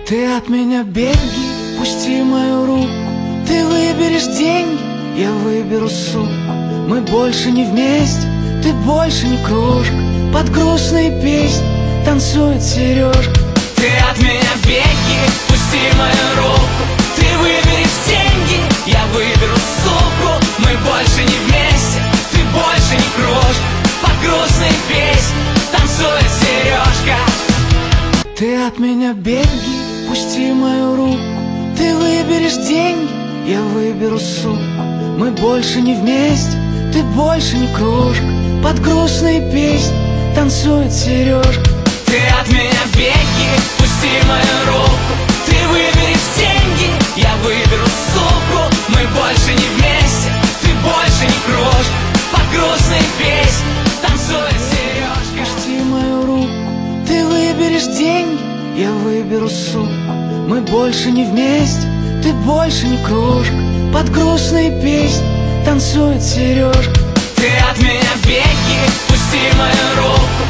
Ты от меня беги, пусти мою руку. Ты выберешь деньги, я выберу суку. Мы больше не вместе, ты больше не кружка. Под грустные песни танцует Сережка. Ты от меня беги, пусти мою руку. Ты выберешь деньги, я выберу суку. Мы больше не вместе, ты больше не кружка. Под грустные песни танцует Сережка. Ты от меня беги, пусти мою руку. Ты выберешь деньги, я выберу суку. Мы больше не вместе, ты больше не кружка. Под грустные песни танцует Сережка. Ты от меня беги, пусти мою руку. Ты выберешь деньги, я выберу суку. Мы больше не вместе, ты больше не кружка. Под грустные песни танцует Сережка. Пусти мою руку. Ты выберешь деньги, я выберу суку. Мы больше не вместе, ты больше не кружка. Под грустные песни танцует Сережка. Ты от меня беги, пусти мою руку.